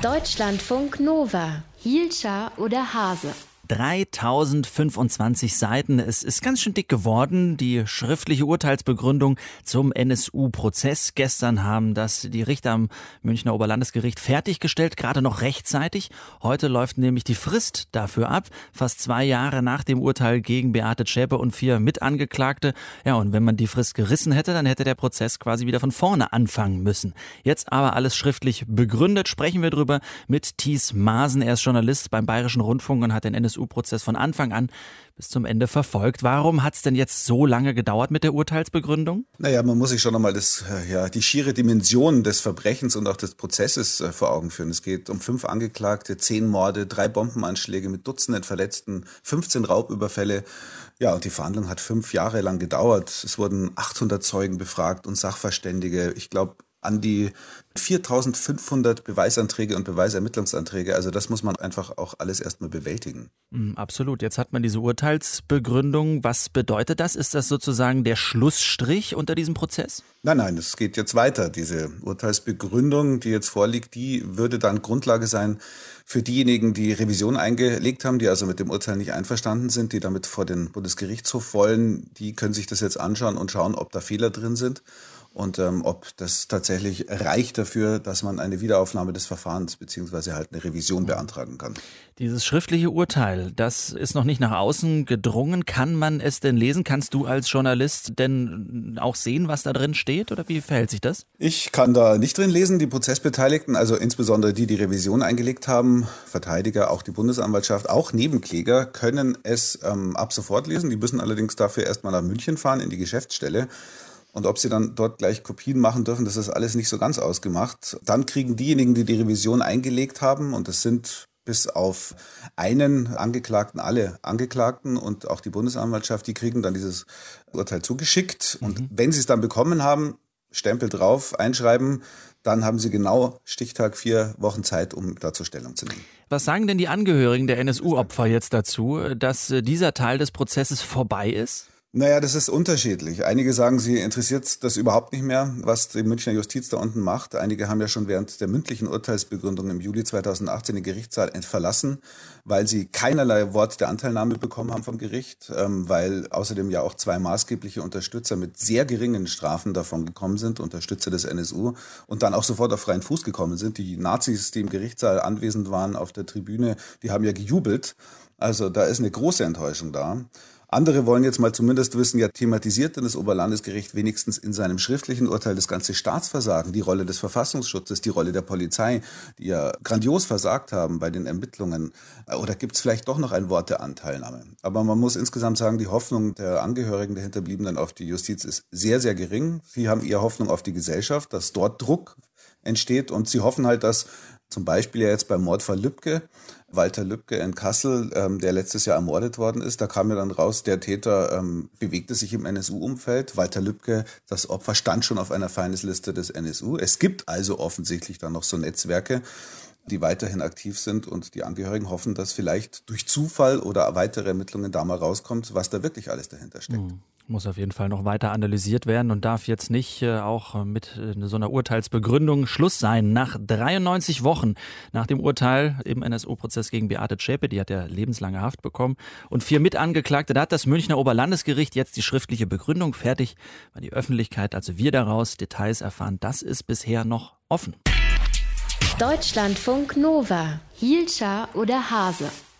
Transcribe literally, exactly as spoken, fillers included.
Deutschlandfunk Nova. Hielscher oder Hase? dreitausendfünfundzwanzig Seiten. Es ist ganz schön dick geworden, die schriftliche Urteilsbegründung zum N S U-Prozess. Gestern haben das die Richter am Münchner Oberlandesgericht fertiggestellt, gerade noch rechtzeitig. Heute läuft nämlich die Frist dafür ab, fast zwei Jahre nach dem Urteil gegen Beate Zschäpe und vier Mitangeklagte. Ja, und wenn man die Frist gerissen hätte, dann hätte der Prozess quasi wieder von vorne anfangen müssen. Jetzt aber alles schriftlich begründet. Sprechen wir drüber mit Thies Maaßen. Er ist Journalist beim Bayerischen Rundfunk und hat den N S U-Prozess von Anfang an bis zum Ende verfolgt. Warum hat es denn jetzt so lange gedauert mit der Urteilsbegründung? Naja, man muss sich schon einmal das, ja, die schiere Dimension des Verbrechens und auch des Prozesses äh, vor Augen führen. Es geht um fünf Angeklagte, zehn Morde, drei Bombenanschläge mit Dutzenden Verletzten, fünfzehn Raubüberfälle. Ja, und die Verhandlung hat fünf Jahre lang gedauert. Es wurden achthundert Zeugen befragt und Sachverständige. Ich glaube, an die viertausendfünfhundert Beweisanträge und Beweisermittlungsanträge. Also das muss man einfach auch alles erstmal bewältigen. Absolut. Jetzt hat man diese Urteilsbegründung. Was bedeutet das? Ist das sozusagen der Schlussstrich unter diesem Prozess? Nein, nein, es geht jetzt weiter. Diese Urteilsbegründung, die jetzt vorliegt, die würde dann Grundlage sein für diejenigen, die Revision eingelegt haben, die also mit dem Urteil nicht einverstanden sind, die damit vor den Bundesgerichtshof wollen. Die können sich das jetzt anschauen und schauen, ob da Fehler drin sind. Und ähm, ob das tatsächlich reicht dafür, dass man eine Wiederaufnahme des Verfahrens beziehungsweise halt eine Revision beantragen kann. Dieses schriftliche Urteil, das ist noch nicht nach außen gedrungen. Kann man es denn lesen? Kannst du als Journalist denn auch sehen, was da drin steht? Oder wie verhält sich das? Ich kann da nicht drin lesen. Die Prozessbeteiligten, also insbesondere die, die Revision eingelegt haben, Verteidiger, auch die Bundesanwaltschaft, auch Nebenkläger, können es ähm, ab sofort lesen. Die müssen allerdings dafür erstmal nach München fahren in die Geschäftsstelle. Und ob sie dann dort gleich Kopien machen dürfen, das ist alles nicht so ganz ausgemacht. Dann kriegen diejenigen, die die Revision eingelegt haben, und das sind bis auf einen Angeklagten alle Angeklagten und auch die Bundesanwaltschaft, die kriegen dann dieses Urteil zugeschickt. Und mhm. wenn sie es dann bekommen haben, Stempel drauf, einschreiben, dann haben sie genau Stichtag vier Wochen Zeit, um dazu Stellung zu nehmen. Was sagen denn die Angehörigen der N S U-Opfer jetzt dazu, dass dieser Teil des Prozesses vorbei ist? Naja, das ist unterschiedlich. Einige sagen, sie interessiert das überhaupt nicht mehr, was die Münchner Justiz da unten macht. Einige haben ja schon während der mündlichen Urteilsbegründung im Juli zweitausendachtzehn den Gerichtssaal verlassen, weil sie keinerlei Wort der Anteilnahme bekommen haben vom Gericht, weil außerdem ja auch zwei maßgebliche Unterstützer mit sehr geringen Strafen davon gekommen sind, Unterstützer des N S U, und dann auch sofort auf freien Fuß gekommen sind. Die Nazis, die im Gerichtssaal anwesend waren auf der Tribüne, die haben ja gejubelt. Also da ist eine große Enttäuschung da. Andere wollen jetzt mal zumindest wissen, ja, thematisiert denn das Oberlandesgericht wenigstens in seinem schriftlichen Urteil das ganze Staatsversagen, die Rolle des Verfassungsschutzes, die Rolle der Polizei, die ja grandios versagt haben bei den Ermittlungen? Oder gibt es vielleicht doch noch ein Wort der Anteilnahme? Aber man muss insgesamt sagen, die Hoffnung der Angehörigen der Hinterbliebenen auf die Justiz ist sehr, sehr gering. Sie haben eher Hoffnung auf die Gesellschaft, dass dort Druck entsteht, und sie hoffen halt, dass zum Beispiel ja jetzt beim Mordfall Lübcke, Walter Lübcke in Kassel, ähm, der letztes Jahr ermordet worden ist, da kam ja dann raus, der Täter ähm, bewegte sich im N S U-Umfeld. Walter Lübcke, das Opfer, stand schon auf einer Feindesliste des N S U. Es gibt also offensichtlich dann noch so Netzwerke, die weiterhin aktiv sind, und die Angehörigen hoffen, dass vielleicht durch Zufall oder weitere Ermittlungen da mal rauskommt, was da wirklich alles dahinter steckt. Hm. Muss auf jeden Fall noch weiter analysiert werden und darf jetzt nicht äh, auch mit äh, so einer Urteilsbegründung Schluss sein. Nach dreiundneunzig Wochen nach dem Urteil im N S U-Prozess gegen Beate Zschäpe, die hat ja lebenslange Haft bekommen, und vier Mitangeklagte, da hat das Münchner Oberlandesgericht jetzt die schriftliche Begründung fertig, weil die Öffentlichkeit, also wir daraus, Details erfahren. Das ist bisher noch offen. Deutschlandfunk Nova. Hielscher oder Hase?